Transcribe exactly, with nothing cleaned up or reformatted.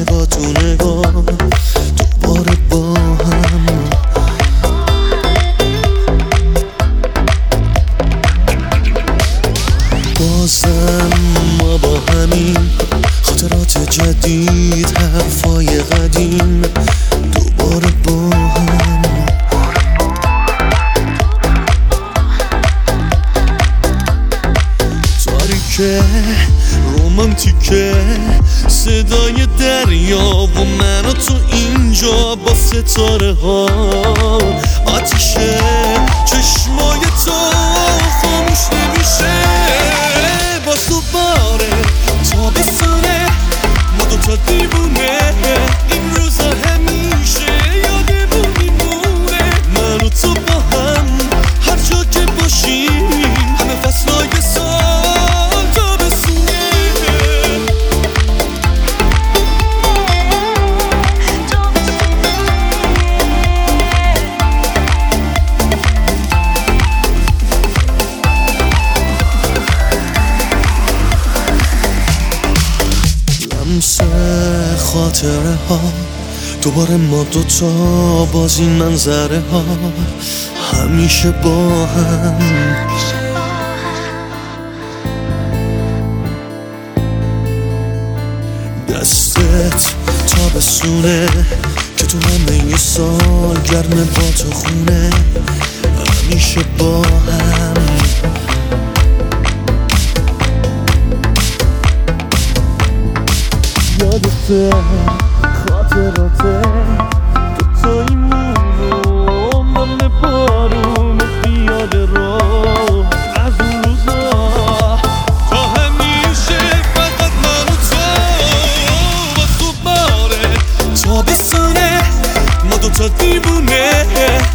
با تو نگاه دوباره با هم. بازم ما با همین خاطرات جدید، حرفای قدیم دوباره با هم. تاریکه رومانتیکه صدای دریا و من و تو اینجا با ستاره ها. آتیشه چشمای تو خاموش نمیشه. باز دوباره تابستونه، ما دوتا دیوونه، این روزا همیشه یادمون میمونه. من و تو با هم هر جا که باشیم، همه فصلای سال تابستونه. لمس خاطره ها دوباره، ما دوتا باز این منظره ها همیشه با هم. دستت تابستونه که تو همه ی سال گرمه با تو خونه همیشه با هم. یادته خاطراته دوتاییمونو، من بارون پیاده رو از اون روزا تا همیشه فقط من و تو. باز دوباره تابستونه، ما دوتا دیوونه،